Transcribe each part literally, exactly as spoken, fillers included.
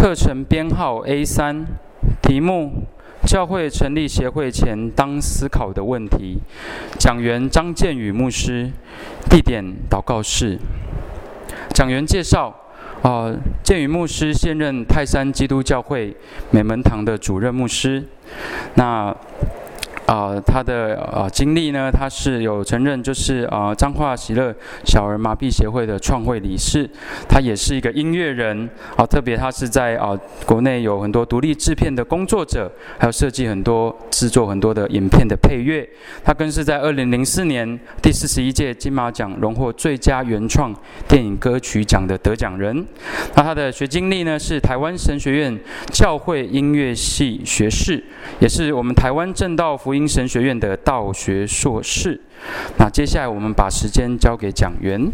课程编号 A 三，题目：教会成立协会前当思考的问题。讲员张建宇牧师，地点祷告室。讲员介绍：呃，建宇牧师现任泰山基督教会美门堂的主任牧师。那呃，他的呃经历呢，他是有承认就是呃彰化喜乐小儿麻痹协会的创会理事，他也是一个音乐人啊、呃，特别他是在啊、呃、国内有很多独立制片的工作者，还有设计很多制作很多的影片的配乐，他更是在二零零四年第四十一届金马奖荣获最佳原创电影歌曲奖的得奖人。那他的学经历呢是台湾神学院教会音乐系学士，也是我们台湾正道福音神学院的道学硕士。那接下来我们把时间交给讲员。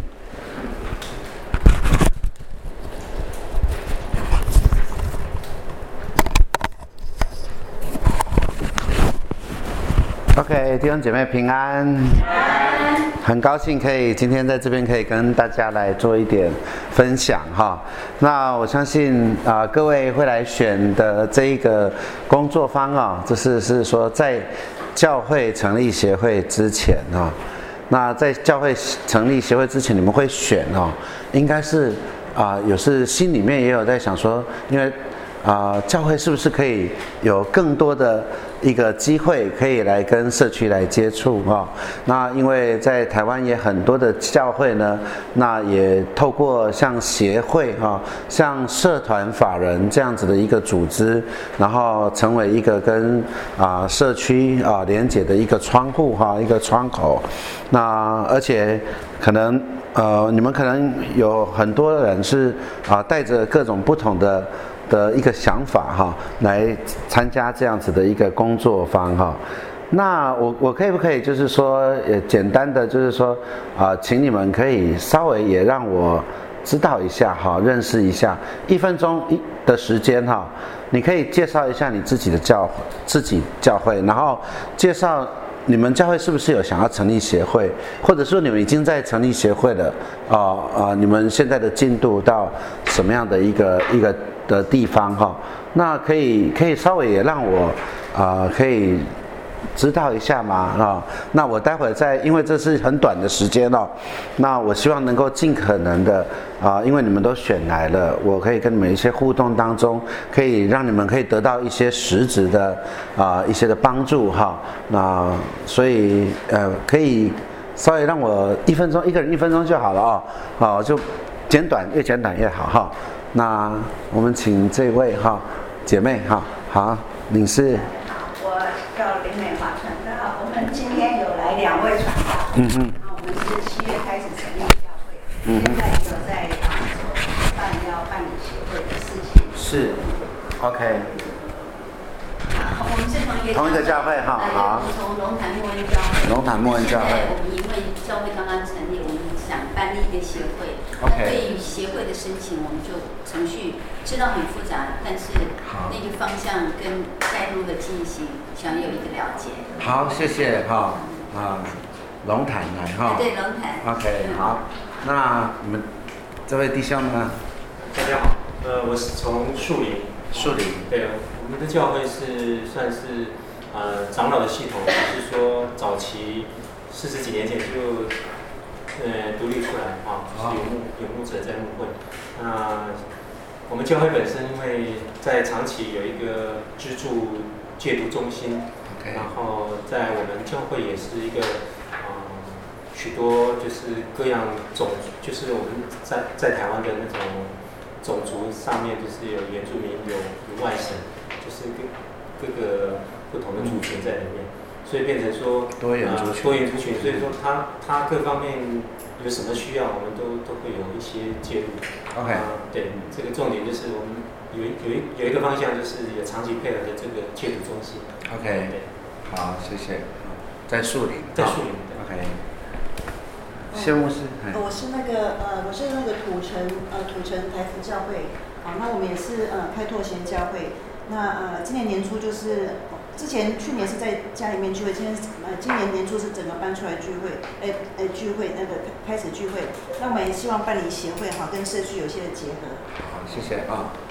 OK， 弟兄姐妹平安。很高兴可以今天在这边可以跟大家来做一点分享哈。那我相信啊、呃，各位会来选的这一个工作坊啊，就是是说在教会成立协会之前啊，那在教会成立协会之前，你们会选哦，应该是啊、呃，有是心里面也有在想说，因为啊、呃，教会是不是可以有更多的一个机会可以来跟社区来接触啊、哦？那因为在台湾也很多的教会呢，那也透过像协会哈、哦，像社团法人这样子的一个组织，然后成为一个跟啊、呃、社区啊、呃、连结的一个窗户哈、哦，一个窗口。那而且可能呃，你们可能有很多人是啊、呃、带着各种不同的。的一个想法哈，来参加这样子的一个工作坊哈。那我我可以不可以就是说，也简单的就是说啊、呃，请你们可以稍微也让我知道一下哈，认识一下，一分钟一的时间哈，你可以介绍一下你自己的教自己教会，然后介绍你们教会是不是有想要成立协会，或者说你们已经在成立协会了啊啊、呃呃，你们现在的进度到什么样的一个一个的地方哈？那可以可以稍微也让我啊、呃、可以知道一下吗？啊，那我待会再，因为这是很短的时间哦，那我希望能够尽可能的啊、呃，因为你们都选来了，我可以跟你们一些互动当中，可以让你们可以得到一些实质的啊、呃、一些的帮助哈。那所以呃可以稍微让我一分钟，一个人一分钟就好了哦，好，就简短，越简短越好哈。那我们请这位哈姐妹哈，好，你是？ 我叫林美华传道，我们今天有来两位传道，嗯哼，我们是七月开始成立教会，嗯现在有在啊办要办理协会的事情。 是 ，OK。 啊，我们是同一个同一个教会哈，好。 从龙潭牧恩教会。 龙潭牧恩教会。 现在我们因为教会刚刚成立，我们想办立一个协会。 OK。 那对于协会的申请，我们就程序知道很复杂，但是那个方向跟该如何进行，想有一个了解。 好，谢谢哈啊，龙潭来哈。 对，龙潭。 OK， 好，那你们这位弟兄呢？ 大家好，呃，我是从树林。 树林。 对，我们的教会是算是呃长老的系统，就是说早期四十几年前就呃独立出来啊，就是有牧有牧者在牧会。那我们教会本身因为在长期有一个资助戒毒中心， okay. 然后在我们教会也是一个呃许多就是各样种，就是我们在在台湾的那种。种族上面就是有原住民，有有外省，就是各各个不同的族群在里面，所以变成说多元族群， 呃、多元族群，所以说他他各方面有什么需要，我们都都会有一些介入。 OK，、 呃、对，这个重点就是我们有有一有一个方向，就是有长期配合的这个戒毒中心。 OK， 对，好，谢谢。在树林， 在树林。 OK。谢牧师， 我是那个呃，我是那个土城呃土城台福教会，好、那我们也是呃开拓贤教会。那呃今年年初就是之前去年是在家里面聚会，今天呃今年年初是整个搬出来聚会，哎哎聚会那个开始聚会。那我们也希望办理协会哈，跟社区有一些的结合。 好，谢谢啊。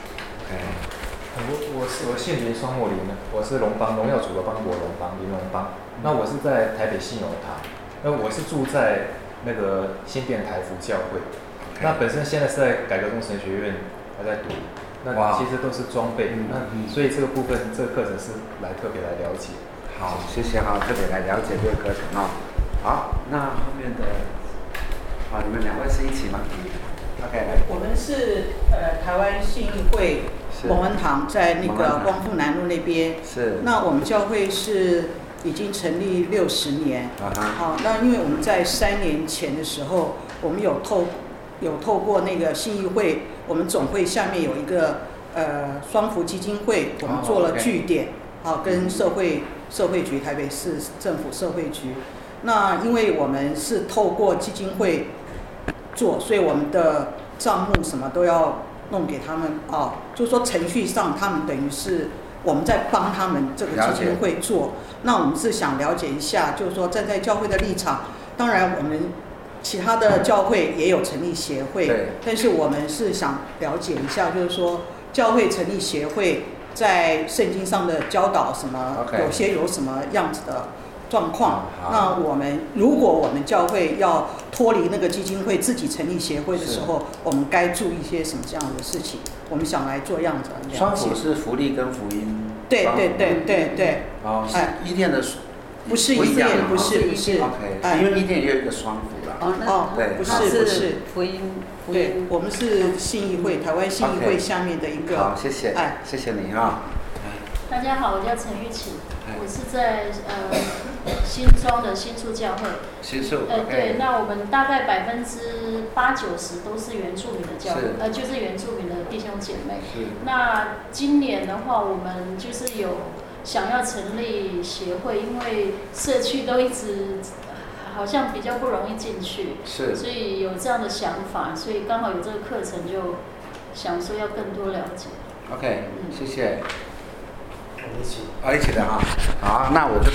我我是我姓林，双木林的，我是龙邦荣耀主的邦国龙邦林龙邦。那我是在台北信友堂，那我是住在那个新店台福教会。Okay. 那本身现在是在改革中神学院还在读，那其实都是装备。Wow. 那所以这个部分这个课程是来特别来了解。 好，谢谢哈，特别来了解这个课程啊。好，那后面的啊，你们两位是一起吗 ？OK， 来。 我们是呃台湾信义会蒙恩堂，在那个光复南路那边。 是。那我们教会是已经成立六十年。啊哈。好，那因为我们在三年前的时候，我们有透有透过那个信义会，我们总会下面有一个呃双福基金会，我们做了据点，好、哦 okay. 跟社会社会局台北市政府社会局。那因为我们是透过基金会做，所以我们的账目什么都要弄给他们哦。就是说程序上，他们等于是我们在帮他们这个基金会做。那我们是想了解一下，就是说站在教会的立场，当然我们其他的教会也有成立协会，但是我们是想了解一下，就是说教会成立协会在圣经上的教导什么， okay. 有些有什么样子的状况，那我们如果我们教会要脱离那个基金会自己成立协会的时候，我们该注意一些什么这样的事情？我们想来做样子了解。 双福是福利跟福音。 对对对对对。 哦，哎，伊甸的不是伊甸，不是不是。 OK， 因为伊甸也有一个双福啦。 哦，哦，对，不是不是福音。 对，我们是信义会，台湾信义会下面的一个。 好，谢谢。哎，谢谢你啊。 大家好，我叫陈玉琴，我是在呃新庄的新厝教会。 新厝。 呃，对，那我们大概百分之八九十都是原住民的教会，呃，就是原住民的弟兄姐妹。 是。 那今年的话，我们就是有想要成立协会，因为社区都一直好像比较不容易进去， 是。 所以有这样的想法，所以刚好有这个课程，就想说要更多了解。 OK，、嗯、谢谢。 一起， 啊，一起的哈。好，那我就